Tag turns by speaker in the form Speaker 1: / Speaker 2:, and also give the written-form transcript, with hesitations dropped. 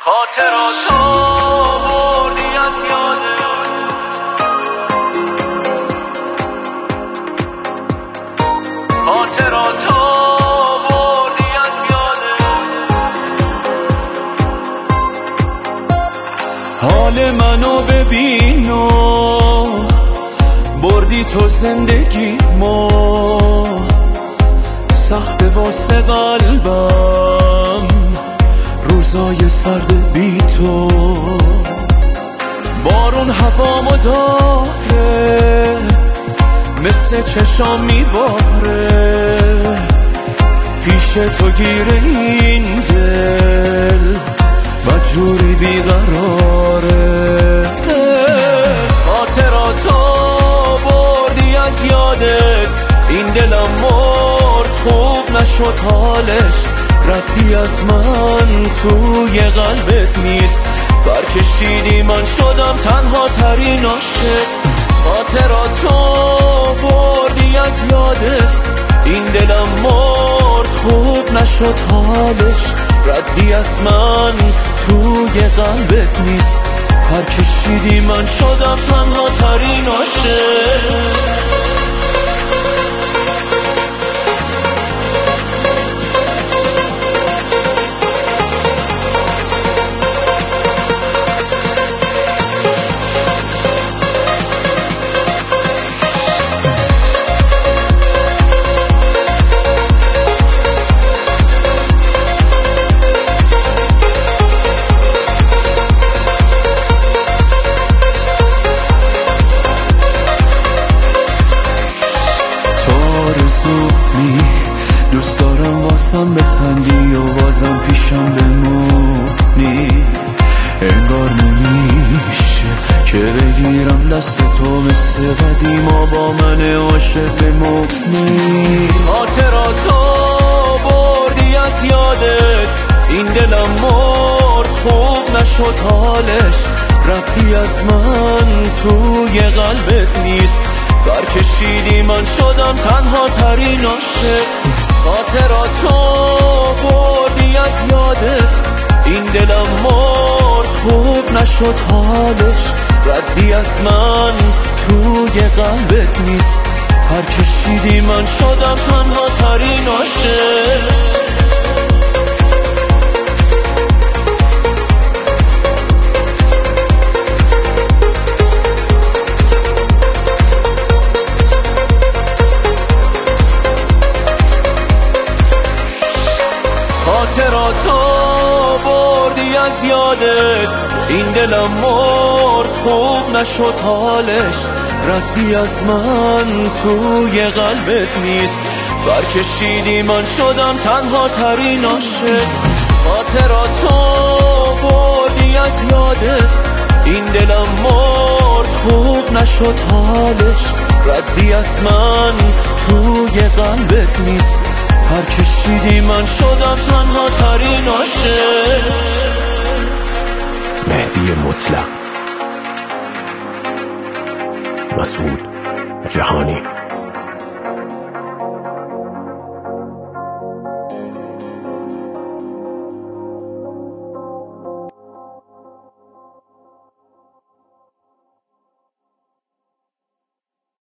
Speaker 1: خاطراتو بردی از یادت، خاطراتو بردی از یادت. حال منو ببین و بردی تو زندگیمو، سخت واسه قلبم روزای سرد بی تو. بارون هوامو داره مثل چشام میباره، پیش تو گیره این دل بدجوری بیقراره. خاطراتو بردی از یادت، این دلم مرد خوب نشد حالش، ردی از من توی قلبت نیست، برکشیدی من شدم تنها ترین عاشق. خاطراتو بردی از یادت، این دلم مرد خوب نشد حالش، ردی از من توی قلبت نیست، برکشیدی من شدم تنها ترین عاشق. دوست دارم واسم بخندی و بازم پیشم بمونی، انگار نمیشه که بگیرم دست تو مثل قدیما با من عاشق بمونی. خاطراتو بردی از یادت، این دلم مرد خوب نشد حالش، رفتی از من توی قلبت نیست، برکشیدی من شدم تنها ترین عاشق. خاطراتو بردی از یادت، این دلم مرد خوب نشد حالش، ردی از من توی قلبت نیست، برکشیدی من شدم تنها ترین عاشق. خاطراتو بردی از یادت، این دلم مرد خوب نشد حالش، رفتی از من توی قلبت نیست، برکشیدی من شدم تنها ترین عاشق. خاطراتو بردی از یادت، این دلم مرد خوب نشد حالش، ردی از من توی قلبت نیست، برکشیدی من شدم تنها ترین عاشق.
Speaker 2: مهدی مطلق، مسعود جهانی.